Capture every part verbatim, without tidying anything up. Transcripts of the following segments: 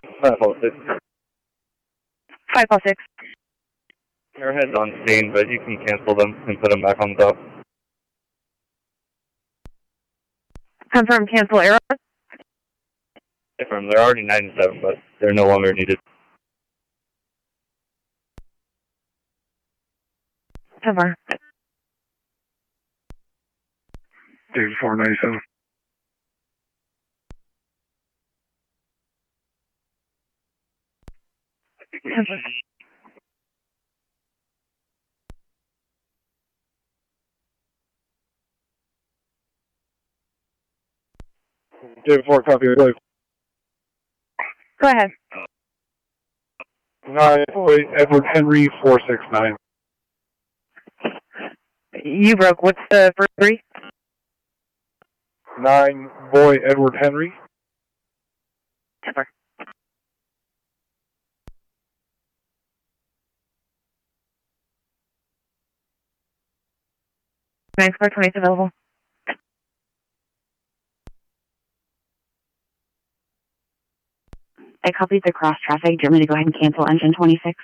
five oh six. five oh six. Airheads on scene, but you can cancel them and put them back on top. Confirm cancel arrows. Confirm, they're already ninety-seven, but they're no longer needed. Confirm. David four ninety-seven. Confirm. David four, copy. Go ahead. nine, boy, Edward Henry, four six nine. You broke. What's the first three? nine, boy, Edward Henry. Confirm. nine square twenty is available. I copied the cross traffic. Do you want me to go ahead and cancel engine twenty-six?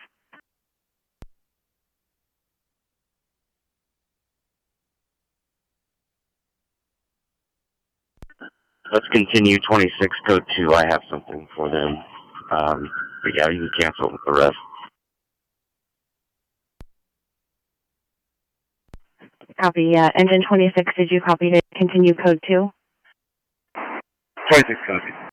Let's continue twenty-six code two. I have something for them. Um, but yeah, you can cancel the rest. Copy. Uh, engine twenty-six, did you copy to continue code two? twenty-six copy.